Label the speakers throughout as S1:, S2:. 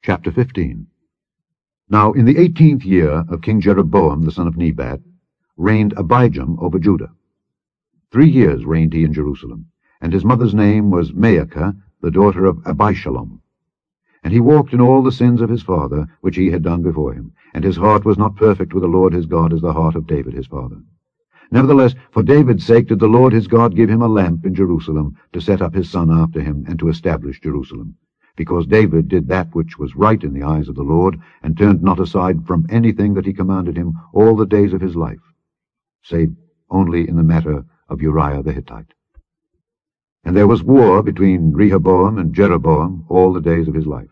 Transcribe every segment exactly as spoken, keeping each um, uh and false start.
S1: Chapter fifteen. Now in the eighteenth year of King Jeroboam the son of Nebat reigned Abijam over Judah. Three years reigned he in Jerusalem, and his mother's name was Maacah, the daughter of Abishalom. And he walked in all the sins of his father, which he had done before him, and his heart was not perfect with the Lord his God as the heart of David his father. Nevertheless, for David's sake did the Lord his God give him a lamp in Jerusalem, to set up his son after him, and to establish Jerusalem. Because David did that which was right in the eyes of the Lord, and turned not aside from anything that he commanded him all the days of his life, save only in the matter of Uriah the Hittite. And there was war between Rehoboam and Jeroboam all the days of his life.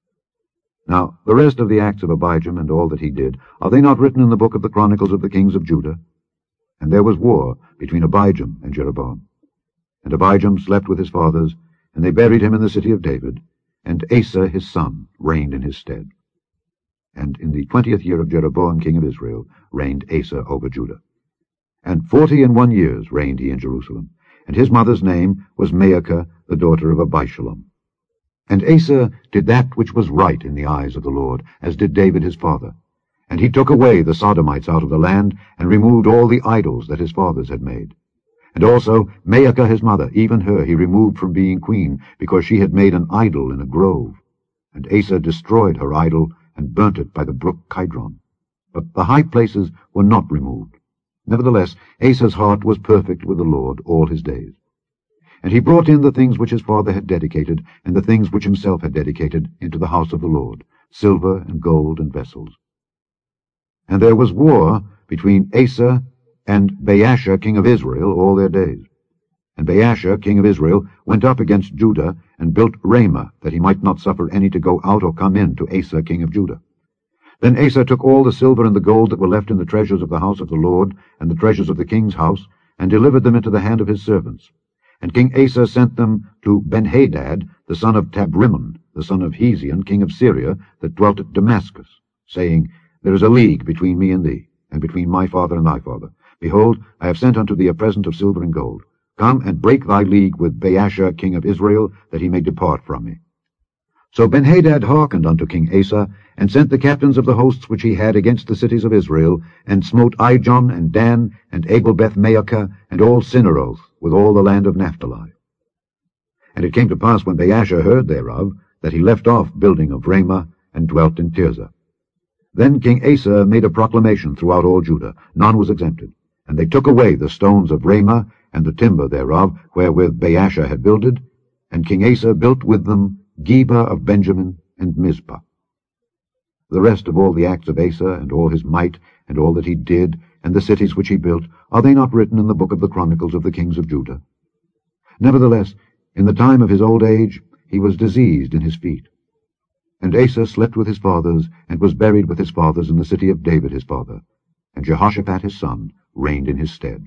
S1: Now the rest of the acts of Abijam and all that he did, are they not written in the book of the Chronicles of the kings of Judah? And there was war between Abijam and Jeroboam. And Abijam slept with his fathers, and they buried him in the city of David, and Asa his son reigned in his stead. And in the twentieth year of Jeroboam king of Israel reigned Asa over Judah. And forty and one years reigned he in Jerusalem, and his mother's name was Maacah, the daughter of Abishalom. And Asa did that which was right in the eyes of the Lord, as did David his father. And he took away the Sodomites out of the land, and removed all the idols that his fathers had made. And also Maacah his mother, even her he removed from being queen, because she had made an idol in a grove. And Asa destroyed her idol, and burnt it by the brook Kidron. But the high places were not removed. Nevertheless Asa's heart was perfect with the Lord all his days. And he brought in the things which his father had dedicated, and the things which himself had dedicated, into the house of the Lord, silver and gold and vessels. And there was war between Asa and Baasha king of Israel all their days. And Baasha king of Israel went up against Judah, and built Ramah, that he might not suffer any to go out or come in to Asa king of Judah. Then Asa took all the silver and the gold that were left in the treasures of the house of the Lord, and the treasures of the king's house, and delivered them into the hand of his servants. And King Asa sent them to Benhadad, the son of Tabrimmon, the son of Hezion, king of Syria, that dwelt at Damascus, saying, There is a league between me and thee, and between my father and thy father. Behold, I have sent unto thee a present of silver and gold. Come and break thy league with Baasha king of Israel, that he may depart from me. So Benhadad hearkened unto King Asa, and sent the captains of the hosts which he had against the cities of Israel, and smote Ijon, and Dan, and Abel-beth-maacah, and all Cinneroth, with all the land of Naphtali. And it came to pass, when Baasha heard thereof, that he left off building of Ramah, and dwelt in Tirzah. Then King Asa made a proclamation throughout all Judah, none was exempted. And they took away the stones of Ramah, and the timber thereof, wherewith Baasha had builded, and King Asa built with them Geba of Benjamin, and Mizpah. The rest of all the acts of Asa, and all his might, and all that he did, and the cities which he built, are they not written in the book of the Chronicles of the kings of Judah? Nevertheless, in the time of his old age, he was diseased in his feet. And Asa slept with his fathers, and was buried with his fathers in the city of David his father. And Jehoshaphat his son reigned in his stead.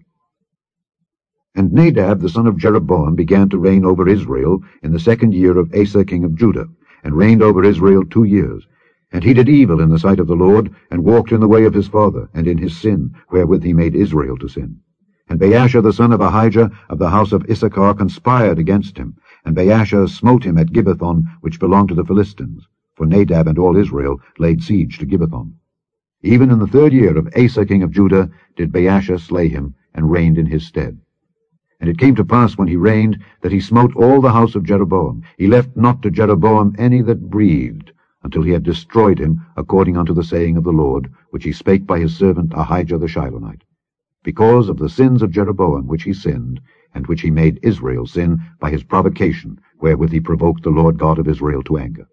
S1: And Nadab the son of Jeroboam began to reign over Israel in the second year of Asa king of Judah, and reigned over Israel two years. And he did evil in the sight of the Lord, and walked in the way of his father, and in his sin, wherewith he made Israel to sin. And Baasha the son of Ahijah of the house of Issachar conspired against him, and Baasha smote him at Gibbethon, which belonged to the Philistines. For Nadab and all Israel laid siege to Gibbethon. Even in the third year of Asa king of Judah did Baasha slay him, and reigned in his stead. And it came to pass, when he reigned, that he smote all the house of Jeroboam. He left not to Jeroboam any that breathed, until he had destroyed him, according unto the saying of the Lord, which he spake by his servant Ahijah the Shilonite, because of the sins of Jeroboam which he sinned, and which he made Israel sin by his provocation, wherewith he provoked the Lord God of Israel to anger.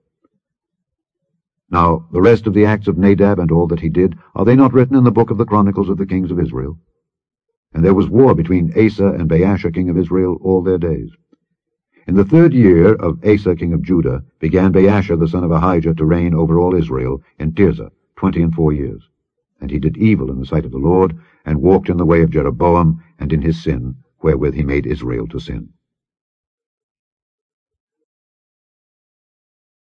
S1: Now the rest of the acts of Nadab and all that he did, are they not written in the book of the Chronicles of the kings of Israel? And there was war between Asa and Baasha king of Israel all their days. In the third year of Asa king of Judah began Baasha the son of Ahijah to reign over all Israel in Tirzah twenty and four years. And he did evil in the sight of the Lord, and walked in the way of Jeroboam, and in his sin, wherewith he made Israel to sin.